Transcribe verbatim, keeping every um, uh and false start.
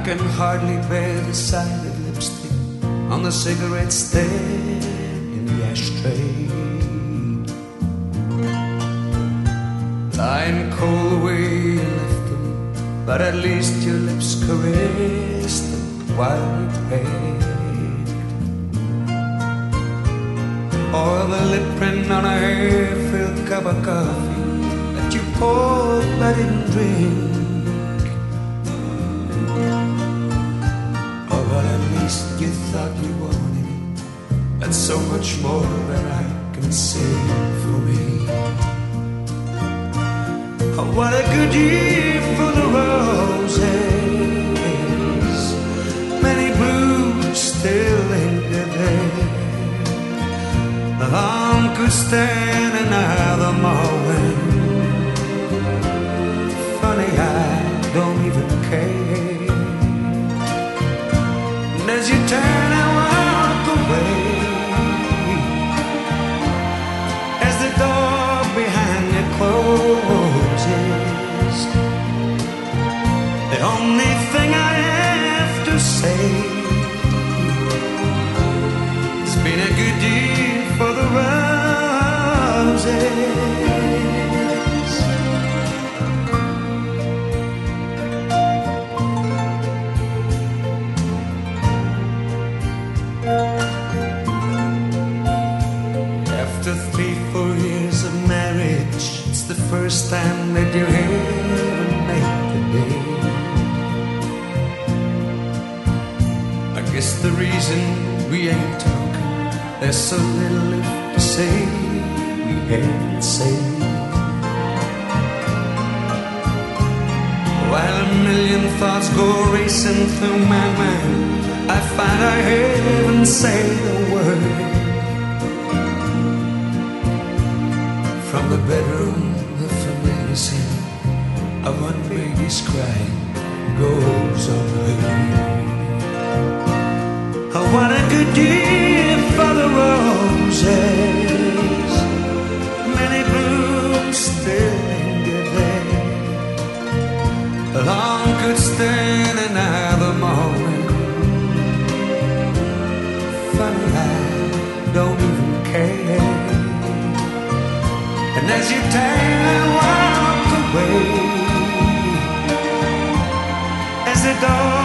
can hardly bear the sight of lipstick on the cigarette stand in the ashtray. Lying cold the way you left them, but at least your lips caressed them while you prayed. Or the lip print on a half-filled cup of coffee that you poured but didn't drink. Oh, but at least you thought you wanted it. That's so much more than I can say for me. Oh, what a good year for the roses. Many blues still linger there. The long could stand another morning. Funny, I don't even care. And as you turn and walk away, as the door behind you closes, the only thing I have to say, it's been a good year for the roses. After three, four years of marriage, it's the first time that you ever make the day. I guess the reason we ain't talking, there's so little left to say, we can't say. While a million thoughts go racing through my mind, I find I haven't said a word. From the bedroom, the familiar scene of one baby's crying goes unheard. Oh, what a good year for the roses. Many blooms still linger there. Long could stand another morning. Funny, I don't even care. And as you turn and walk away, as the door